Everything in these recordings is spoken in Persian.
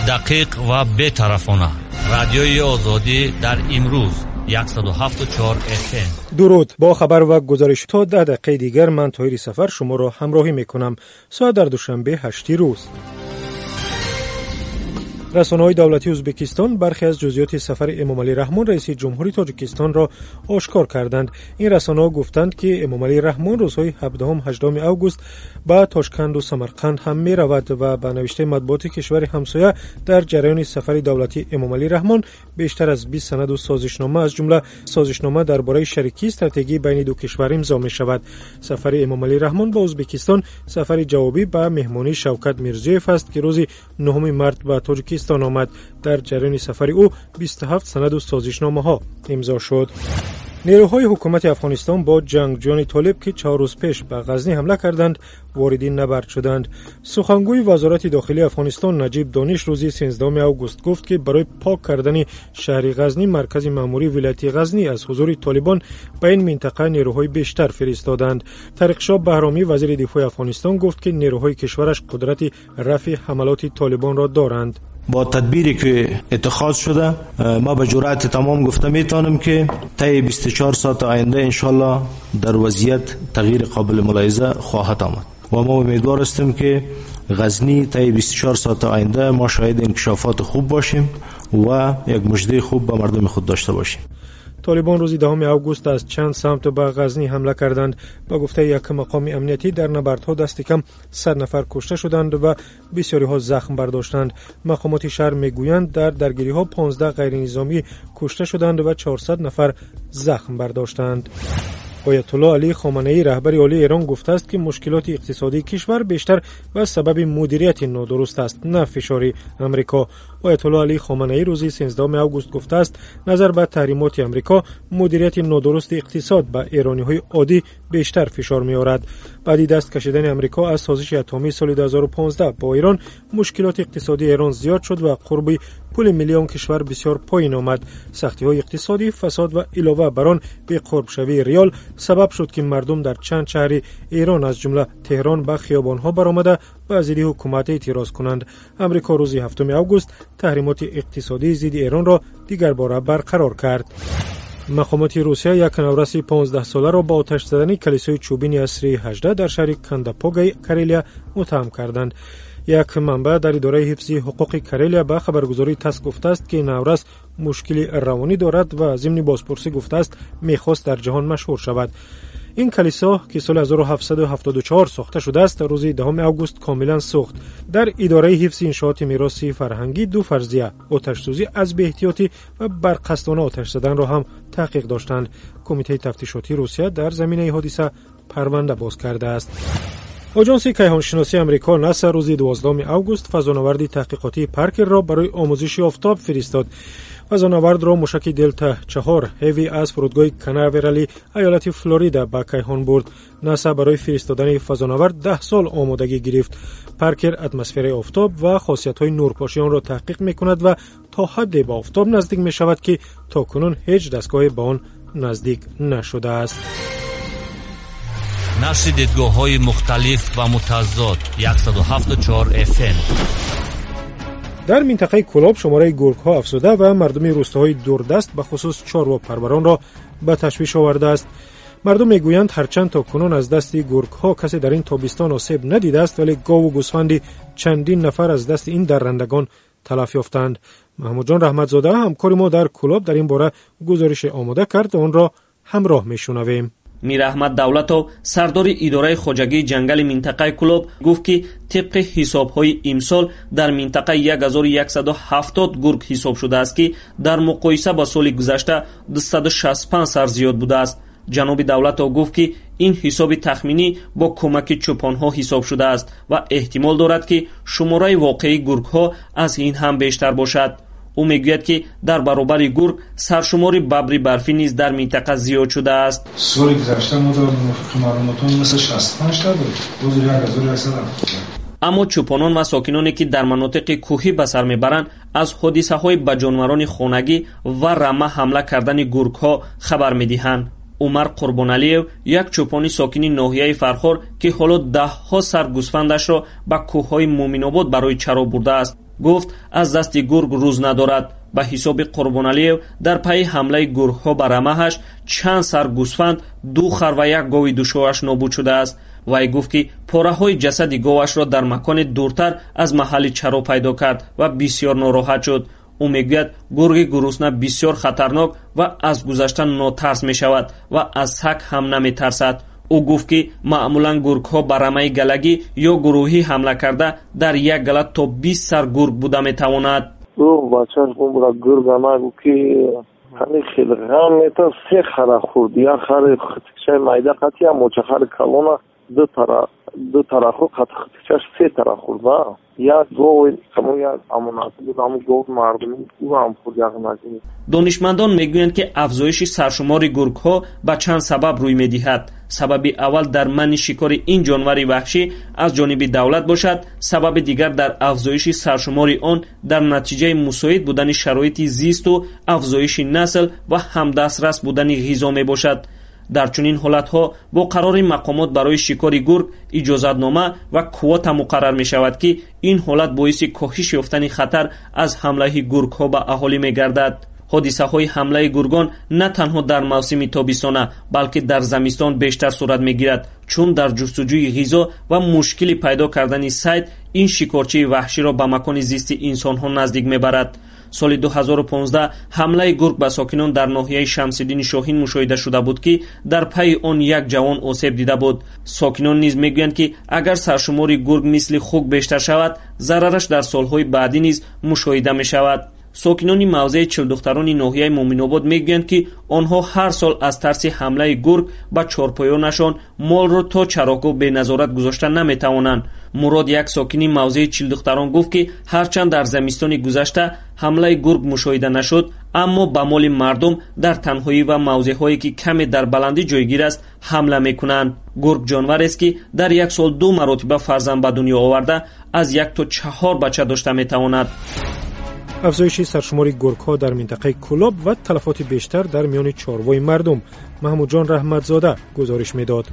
دقیق و بی‌طرفانه. رادیوی آزادی در امروز 107.4 FM. درود. با خبر و گزارش تا 10 دقیقه دیگر من طاهر سفر شما را همراهی میکنم. ساعت در دوشنبه 8 روز. رسانه‌های دولتی ازبکستان برخی از جزئیات سفر امامعلی رحمان رئیس جمهوری تاجیکستان را آشکار کردند. این رسانه‌ها گفتند که امامعلی رحمان روزهای 17-18 اوگوست به تاشکند و سمرقند هم می‌رود و به نوشته مطبوعات کشور همسایه در جریان سفر دولتی امامعلی رحمان بیشتر از 20 سند و سازشنامه از جمله سازشنامه درباره شریکی استراتژی بین دو کشور امضا می‌شود. سفر امامعلی رحمان به ازبکستان سفر جوابی به مهمانی شوکت میرزیوف است که روز 9 مارس به تاجیکستان آمد. در جریان سفر او 27 سند و سازشنامه ها امضا شد. نیروهای حکومت افغانستان با جنگجویان طالب که 4 روز پیش به غزنی حمله کردند واردین نبرد شدند. سخنگوی وزارت داخلی افغانستان نجیب دانش روز 13 اوگوست گفت که برای پاک کردن شهر غزنی مرکز مأموری ولایت غزنی از حضور طالبان به این منطقه نیروهای بیشتر فرستادند. طارق شاه بهرامی وزیر دفاع افغانستان گفت که نیروهای کشورش قدرت رفع حملات طالبان را دارند. با تدبیری که اتخاذ شده ما به جرأت تمام گفته میتونم که طی 24 ساعت آینده انشالله در وضعیت تغییر قابل ملاحظه خواهد آمد و ما امیدوار هستیم که غزنی طی 24 ساعت آینده ما شاهد انکشافات خوب باشیم و یک مژده خوب به مردم خود داشته باشیم. طالبان روز 10 اوگوست از چند سمت به غزنی حمله کردند. با گفته یک مقام امنیتی در نبردها دست کم 100 نفر کشته شدند و بسیاری ها زخم برداشتند. مقامات شهر میگویند در درگیری ها 15 غیر نظامی کشته شدند و 400 نفر زخم برداشتند. آیت الله علی خامنه‌ای رهبر عالی ایران گفته است که مشکلات اقتصادی کشور بیشتر به سبب مدیریت نادرست است نه فشار آمریکا. آیت الله علی خامنه‌ای روز 13 اوگوست گفته است نظر به تحریمات آمریکا مدیریت نادرست اقتصاد به ایرانی‌های عادی بیشتر فشار می‌آورد. بعد دست کشیدن آمریکا از سازش اتمی سال 2015 با ایران مشکلات اقتصادی ایران زیاد شد و قرب پول میلیون کشور بسیار پایین آمد. سختی‌های اقتصادی، فساد و علاوه بر آن به قرب شوی ریال سبب شد که مردم در چند شهر ایران از جمله تهران به خیابان‌ها برآمده به ضد حکومت اعتراض کنند. آمریکا روز 7 اوگوست تحریمات اقتصادی ضد ایران را دیگر باره برقرار کرد. مقامات روسیه یک نورس 15 ساله را با آتش زدن کلیسای چوبین عصری 18 در شهر کنداپوگای کرالیا متهم کردند. یک منبع در اداره حفظی حقوق کرالیا به خبرگزاری تاس گفته است که نورس مشکل روانی دارد و ضمن بازپرسی گفته است میخواست در جهان مشهور شود. این کلیسا که سال 1774 ساخته شده است روز 10 اوگوست کاملا سوخت. در اداره حفظ انشاءات میراث فرهنگی دو فرضیه آتش‌سوزی از بی‌احتیاطی و برقصدانه آتش زدن را هم تحقیق داشتند. کمیته تفتیشاتی روسیه در زمینه حادثه پرونده باز کرده است. آژانس کیهانشناسی آمریکا ناسا روز 12 اوگوست فضانورد تحقیقاتی پارکر را برای آموزش آفتاب فرستاد. فضانورد را موشک دلتا 4 هیوی از فرودگاه کناورالی ایالت فلوریدا به کیهان برد. ناسا برای فرستادن فضانورد 10 سال آمادگی گرفت. پارکر اتمسفر آفتاب و خاصیت‌های نورپاشی آن را تحقیق می‌کند و تا حدی به آفتاب نزدیک می‌شود که تاکنون هیچ دستگاهی به آن نزدیک نشده است. نشر دیدگاه‌های مختلف و متضاد 107.4 FM. در منطقه کلاب شماره گرگ‌ها افزوده و مردم روستاهای دوردست به خصوص چاروا پروران را به تشویش آورده است. مردم میگویند هرچند تا کنون از دست گرگ‌ها کسی در این تابستان آسیب ندیده است ولی گاو و گوسفند چندین نفر از دست این درندگان تلف یافتند. محمود جان رحمتزاده همکار ما در کلاب در این باره گزارش آماده کرد و آن را همراه میشنویم. میر احمد دولتو سردار اداره خواجگی جنگل منطقه کلوب گفت که طبق حساب‌های امسال در منطقه 1170 گرگ حساب شده است که در مقایسه با سال گذشته 265 سر زیاد بوده است. جناب دولتو گفت که این حساب تخمینی با کمک چوپان‌ها حساب شده است و احتمال دارد که شماره واقعی گرگ‌ها از این هم بیشتر باشد. او میگوید که در برابر گرگ سرشمار ببر برفی نیز در منطقه زیاد شده است. سال گذشته ما در موافق معلوماتون مثل 65 تا بود. روز 1170. اما چوپانان و ساکنانی که در مناطق کوهی به سر میبرند از حادثه‌های به جانوران خانگی و رمه حمله کردن گرگ‌ها خبر میدهند. умар қурбоналиев, як чӯпони сокини ноҳияи фархор ки ҳоло даҳҳо сар гӯсфандашро ба кӯҳҳои муъминобод барои чаро бурдааст, гуфт аз дасти гург рӯз надорад. ба ҳисоби Қурбоналиев, дар пайи ҳамлаи гургҳо ба рамаҳаш чанд сар гӯсфанд, 2 хар ва 1 гови душояш нобуд шудааст. вай гуфт ки пораҳои ҷасади говашро дар макони дуртар аз маҳалли чаро пайдо кард ва бисёр нороҳат шуд. ӯ мегӯяд гурги гурусна бисёр хатарнок ва аз гузаштан нотарс мешавад ва аз саг ҳам наметарсад. ӯ гуфт ки маъмулан гургҳо ба рамаи галагӣ ё гурӯҳӣ ҳамла карда дар як гала то 20 сар гург буда метавонад. бачаш бумра гурга магу ки ҳани хеле ғам мета 3 хара хурд, як хари хатикчаи майда қати, ям моча хари калона ду тараху хатикчаш 3 тара хурда. як гови камон як амонати буд, амон гов мардуми ӯ ҳам хурд як назини. донишмандон мегӯянд ки афзоиши саршумори гургҳо ба чанд сабаб рӯй медиҳад. сабаби аввал дар манъи шикори ин ҷонвари ваҳшӣ аз ҷониби давлат бошад, сабаби дигар дар афзоиши саршумори он дар натиҷаи мусоид будани шароити зисту афзоиши насл ва ҳамдастрас будани ғизо мебошад. дар чунин ҳолатҳо бо қарори мақомот барои шикори гург иҷозатнома ва квота муқаррар мешавад ки ин ҳолат боиси коҳиш ёфтани хатар аз ҳамлаи гургҳо ба аҳолӣ мегардад. ҳодисаҳои ҳамлаи гургон на танҳо дар мавсими тобистона, балки дар замистон бештар сурат мегирад, чун дар ҷустуҷӯи ғизо ва мушкили пайдо кардани сайд ин шикорчии ваҳширо ба макони зисти инсонҳо наздик мебарад. соли 2015 ҳамлаи гург ба сокинон дар ноҳияи Шамсиддини Шоҳин мушоҳида шуда буд ки дар пайи он як ҷавон осеб дида буд. сокинон низ мегӯянд ки агар саршумори гург мисли хук бештар шавад, зарараш дар солҳои баъдӣ низ мушоҳида мешавад. сокинони мавзеи Чилдухтарони ноҳияи Муъминобод мегӯянд ки онҳо ҳар сол аз тарси ҳамлаи гург ба чорпоёнашон молро то чароғгоҳ беназорат гузошта наметавонанд. мурод, як сокини мавзеи Чилдухтарон гуфт ки ҳарчанд дар замистони гузашта ҳамлаи гург мушоҳида нашуд, аммо ба моли мардум дар танҳоӣ ва мавзеъҳое ки каме дар баландӣ ҷойгир аст ҳамла мекунанд. гург ҷонварест ки дар як сол 2 маротиба фарзанд ба дунё оварда аз 1 то 4 бача дошта метавонад. افزایش سرشماری گورگ‌ها در منطقه کلوب و تلفات بیشتر در میان چاروای مردم. محمود جان رحمتزاده گزارش میداد.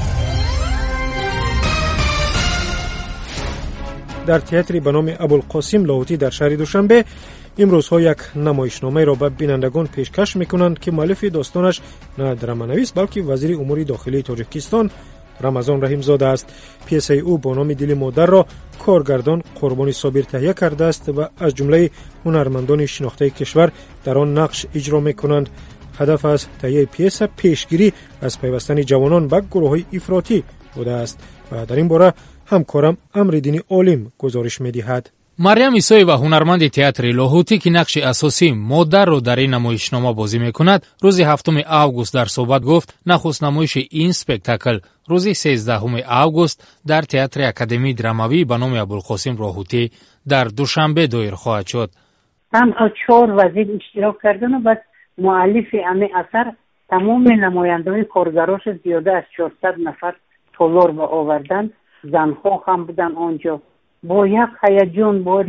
در تئاتری به نام ابوالقاسم لاهوتی در شهر دوشنبه امروزها یک نمایشنامه را به بینندگان پیشکش میکنند که مؤلف داستانش نه درامانویس بلکه وزیر امور داخلی تاجیکستان رمضان رحیمزاده است. پیسه او با نام دل مادر را کارگردان قربانی صابر تهیه کرده است و از جمله هنرمندان شناخته کشور در آن نقش اجرا میکنند. هدف از تهیه پیسه پیشگیری از پیوستن جوانان به گروه‌های افراطی بوده است و در این باره همکارم امردین عالم گزارش می‌دهد. مریم ایساییوا هنرمند تئاتر لاهوتی که نقش اساسی مادر را در این نمایشنامه بازی میکند، روز 7 آگوست در صحبت گفت نخست نمایش این اسپکتاکل روز 13 آگوست در تئاتر اکادمی دراماوی به نام ابوالقاسم لاهوتی در دوشنبه دایر خواهد شد. تنها 4 وزیر اشتراک کردن و بس مؤلف همه اثر تمام نمایندگان کارگراش زیاده از 400 نفر تالار به آوردن، زنها هم بودن آنجا با یک هیجان، با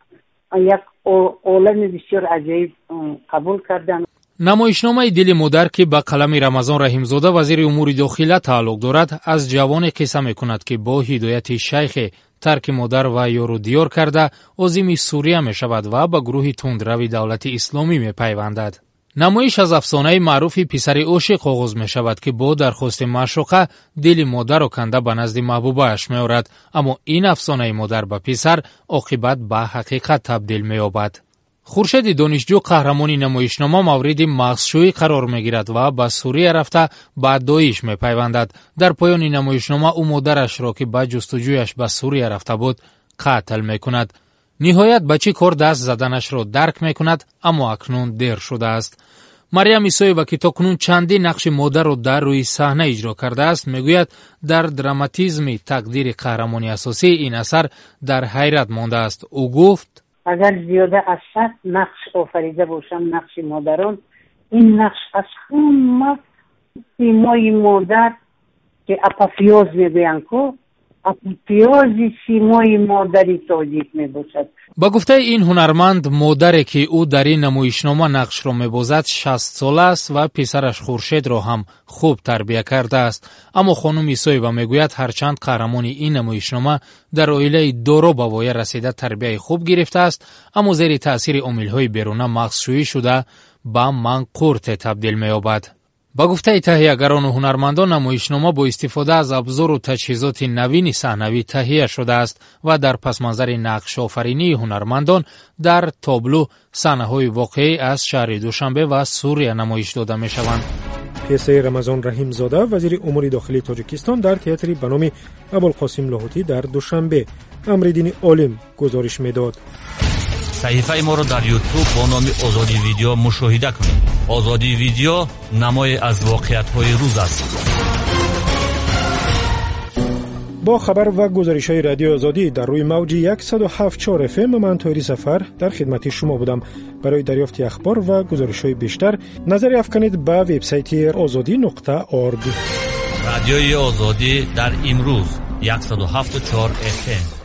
یک عالم بسیار عجیب قبول کردن. نمایشنامه دل مادر که به قلم رمضان رحیمزاده وزیر امور داخلی تعلق دارد، از جوان قصه میکند که با هدایت شیخ ترک مادر و یار و دیار کرده عازم سوریه می شود و به گروه تندروی دولت اسلامی می پیوندد. نمایش از افسانه معروف پسر عاشق آغاز می شود که با درخواست معشوقه دل مادر را کنده به نزد محبوبه‌اش می آورد، اما این افسانه مادر به پسر عاقبت به حقیقت تبدیل می یابد. خورشید دانشجو قهرمانی نمایشنامه مورد مغزشویی قرار می گیرد و به سوریه رفته به داعش می پیوندد. در پایان نمایشنامه او مادرش را که به جستجویش به سوریه رفته بود قتل می کند. نهایت به چه کار دست زدنش را درک می کند، اما اکنون دیر شده است. مریم ایساییوا که تاکنون چندین نقش مادر را در روی صحنه اجرا کرده است میگوید در دراماتیزم تقدیر قهرمانی اساسی این اثر در حیرت مانده است. او گفت اگر زیاده از 100 نقش آفریده باشم نقش مادران، این نقش از همه سیمای مادر که اپافیوز میگویند که پیاز سیمای مادری تاجیک می باشد. با گفته این هنرمند، مادری که او در این نمایشنامه نقش را می‌بازد 60 ساله است و پسرش خورشید را هم خوب تربیت کرده است. اما خانم ایسایبا میگوید هرچند قهرمان این نمایشنامه در عائله دارا به وای رسیده تربیت خوب گرفته است، اما زیر تأثیر عامل‌های بیرونه مغزشویی شده به منقورت تبدیل می‌یابد. با گفته تهیه‌گران و هنرمندان، نمایشنامه با استفاده از ابزار و تجهیزات نوین صحنوی تهیه شده است و در پس‌منظر نقش آفرینی هنرمندان در تابلو صحنه‌های واقعی از شهر دوشنبه و سوریه نمایش داده می‌شوند. پیسه رمضان رحیم زاده، وزیر امور داخلی تاجیکستان، در تئاتری به نام ابوالقاسم لاهوتی در دوشنبه امرالدین عالم گزارش می‌داد. صحیفه ما را در یوتیوب با نام آزادی ویدیو مشاهده کنید. آزادی ویدیو نمای از واقعیت‌های روز است. با خبر و گزارش‌های رادیو آزادی در روی موج 107.4 FM من طاهری سفر در خدمت شما بودم. برای دریافت اخبار و گزارش‌های بیشتر نظر افکنید به وبسایت azadi.org. رادیوی آزادی در امروز 107.4 FM.